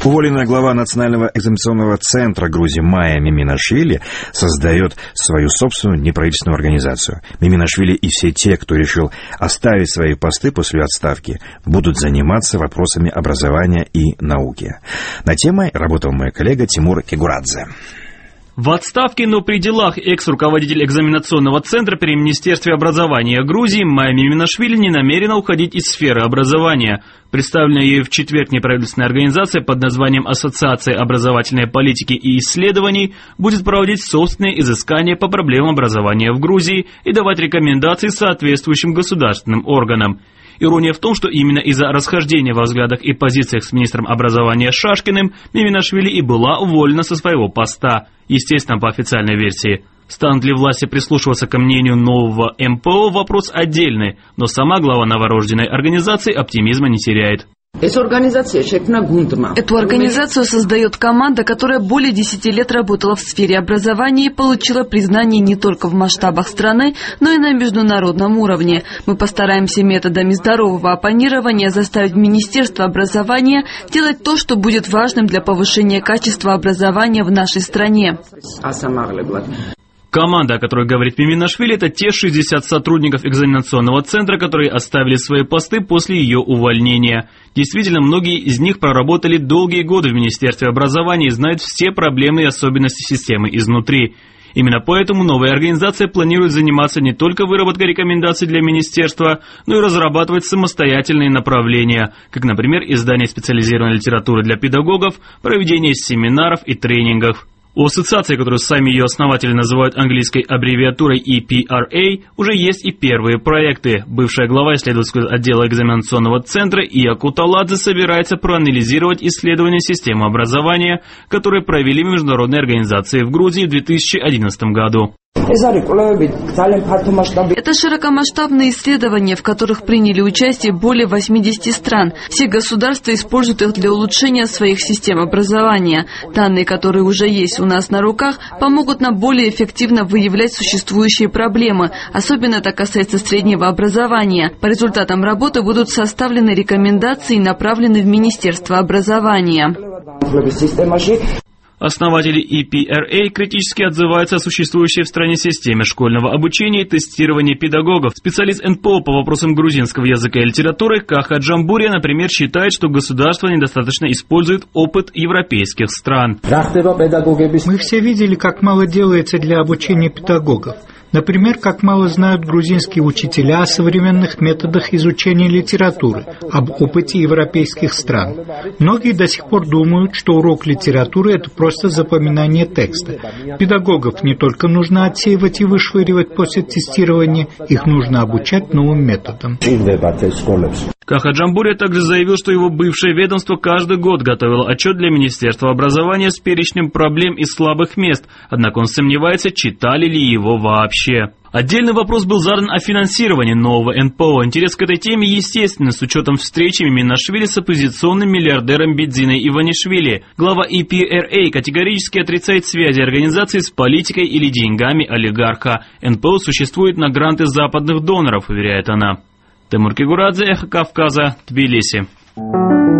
Уволенная глава Национального экзаменационного центра Грузии Майя Миминашвили создает свою собственную неправительственную организацию. Миминашвили и все те, кто решил оставить свои посты после отставки, будут заниматься вопросами образования и науки. Над темой работал мой коллега Тимур Кегурадзе. В отставке, но при делах экс-руководитель экзаменационного центра при Министерстве образования Грузии Майя Миминашвили не намерена уходить из сферы образования. Представленная ею в четверг неправительственная организация под названием «Ассоциация образовательной политики и исследований» будет проводить собственные изыскания по проблемам образования в Грузии и давать рекомендации соответствующим государственным органам. Ирония в том, что именно из-за расхождения во взглядах и позициях с министром образования Шашкиным Миминашвили и была уволена со своего поста, естественно, по официальной версии. Станут ли власти прислушиваться к мнению нового МПО – вопрос отдельный, но сама глава новорожденной организации оптимизма не теряет. Эту организацию создает команда, которая более 10 лет работала в сфере образования и получила признание не только в масштабах страны, но и на международном уровне. Мы постараемся методами здорового оппонирования заставить Министерство образования делать то, что будет важным для повышения качества образования в нашей стране. Команда, о которой говорит Миминашвили, это те 60 сотрудников экзаменационного центра, которые оставили свои посты после ее увольнения. Действительно, многие из них проработали долгие годы в Министерстве образования и знают все проблемы и особенности системы изнутри. Именно поэтому новая организация планирует заниматься не только выработкой рекомендаций для министерства, но и разрабатывать самостоятельные направления, как, например, издание специализированной литературы для педагогов, проведение семинаров и тренингов. У ассоциации, которую сами ее основатели называют английской аббревиатурой EPRA, уже есть и первые проекты. Бывшая глава исследовательского отдела экзаменационного центра Ия Куталадзе собирается проанализировать исследования системы образования, которые провели международные организации в Грузии в 2011 году. Это широкомасштабные исследования, в которых приняли участие более 80 стран. Все государства используют их для улучшения своих систем образования. Данные, которые уже есть у нас на руках, помогут нам более эффективно выявлять существующие проблемы. Особенно это касается среднего образования. По результатам работы будут составлены рекомендации и направлены в Министерство образования. Основатели EPRA критически отзываются о существующей в стране системе школьного обучения и тестирования педагогов. Специалист НПО по вопросам грузинского языка и литературы Каха Джамбурия, например, считает, что государство недостаточно использует опыт европейских стран. Мы все видели, как мало делается для обучения педагогов. Например, как мало знают грузинские учителя о современных методах изучения литературы, об опыте европейских стран. Многие до сих пор думают, что урок литературы – это просто запоминание текста. Педагогов не только нужно отсеивать и вышвыривать после тестирования, их нужно обучать новым методам. Каха Джамбурия также заявил, что его бывшее ведомство каждый год готовило отчет для Министерства образования с перечнем проблем и слабых мест, однако он сомневается, читали ли его вообще. Отдельный вопрос был задан о финансировании нового НПО. Интерес к этой теме естественно с учетом встречи Миминашвили с оппозиционным миллиардером Бедзиной Иванишвили. Глава EPRA категорически отрицает связи организации с политикой или деньгами олигарха. НПО существует на гранты западных доноров, уверяет она. Тимур Кегурадзе, Эхо Кавказа, Тбилиси.